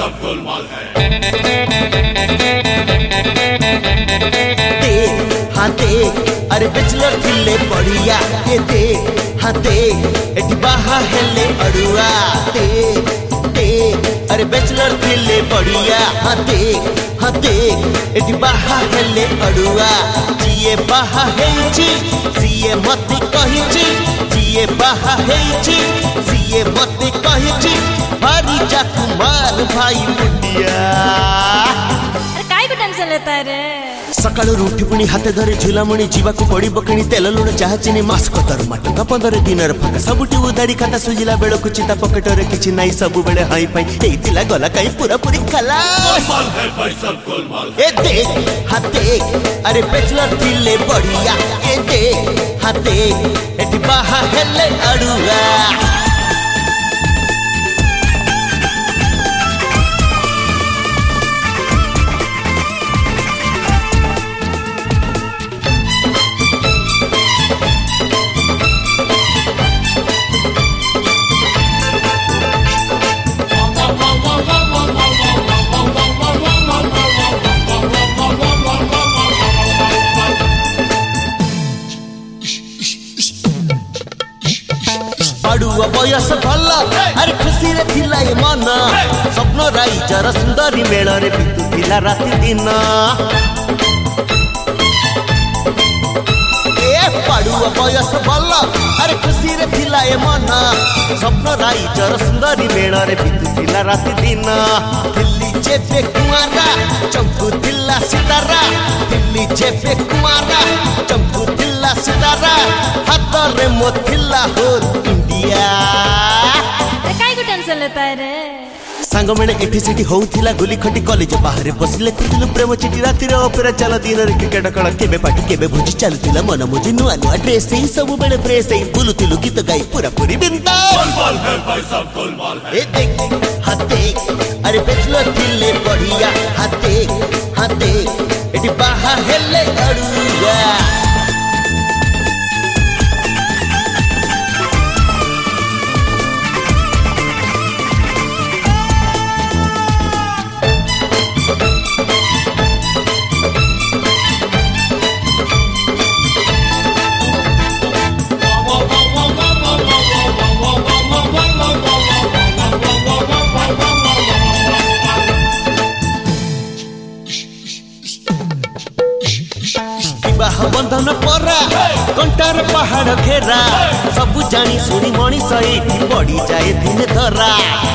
सब गोलमाल है। देख हाँ देख अरे बैचलर थिले बढ़िया ए देख हाँ देख एटी बाहा हेले अड़ुआ देख देख अरे बैचलर थिले बढ़िया हाँ देख एटी बाहा हेले अड़ुआ जिए बाहा हेची जिए मत कहिची जिए बाहा हेची जिए मत कहिची भारी जा कुमार भाई मुंडिया। काय को टेंशन लेता है रे सकाळु उठी पुणी हाते धरे झुलामणी जीवाकू पड़ी बकणी तेल लुण चाह चीनी मास्क दरमा टंका 15 दिन फाका सबुटी उधाड़ी खाता सुजिला बेल को चिता पकेट रे किछि नाही सब बेले हाई फाई एतिला गला काई पूरा पूरी खला गोलमाल है भाई सब गोलमाल है। ए देख हाँ देख अरे बैचलर थिले बढ़िया ए देख हाँ देख एटी बाहा हेले अड़ुआ। अड़ुआ बयस भल अरे खुशी रे थिला ए मन स्वप्न राइजर सुंदरी मेल रे बीतुथिला राति दिन ए पड़ुआ बयस भल अरे खुशी रे थिला ए मन स्वप्न राइजर सुंदरी मेल रे बीतुथिला राति दिन दिल्ली जेबे कुआरा चंपू दिल्ला सितारा दिल्ली जेबे कुआरा चंपू दिल्ला सितारा हाथ रे मोथिला होर इंडिया। काय को टेंशन लेता है रे सांग मैंने एठी सेठी होउथिला गुली खटी कॉलेज बाहर बसिले कुतिलु प्रेम चिठी राति रे ऑपेरा चल दिन रे क्रिकेट कळ केबे पार्टी केबे भोजी चलतिला मन मुझे नुआ नुआ ड्रेस ही सब बेले फ्रेश ही बुलुतिलु गीत गाई पूरा पूरी बिंदा गोलमाल है भाई सब गोलमाल है। ए देख हाँ देख अरे बैचलर थिले बढ़िया हाँ देख एटी बाहा हेले अड़ुआ। विवाह बंधन परा कंटार पहाड़ घेरा सबु जानी सुनी मणी सही पड़ी जाए दिन धरा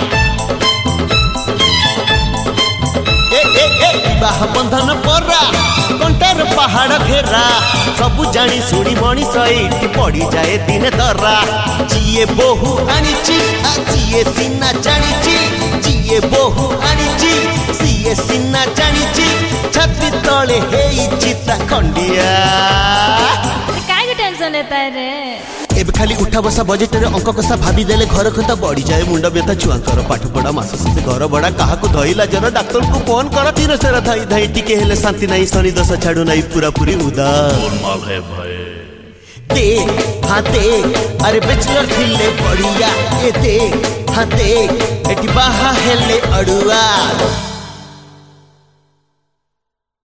विवाह बंधन परा कंटार पहाड़ घेरा सबु जानी सुनी मणी सही पड़ी जाए दिन धरा जिए बोहू आनीची जिए सीना जानीची जिए बोहू आनीची सिए सीना जानीची छाती तले हेई चिता खंडिया। काय को टेंशन लेता है रे एबे खाली उठा बसा बजेट रे अंक कसा भाभी देले घर खता बढ़ी जाए मुंड व्यथा छुआंकर पाठ पढ़ा मास से घर बड़ा काहा को धइला जरा डॉक्टर को फोन कर तीर से धाई धाई टिके हेले शांति नहीं शनि दशा छाड़ू नहीं पूरा पूरी उदास गोलमाल है भाई। देख हाँ देख अरे बैचलर थिले बढ़िया ए देख हाँ देख एटी बाहा हेले अड़ुआ।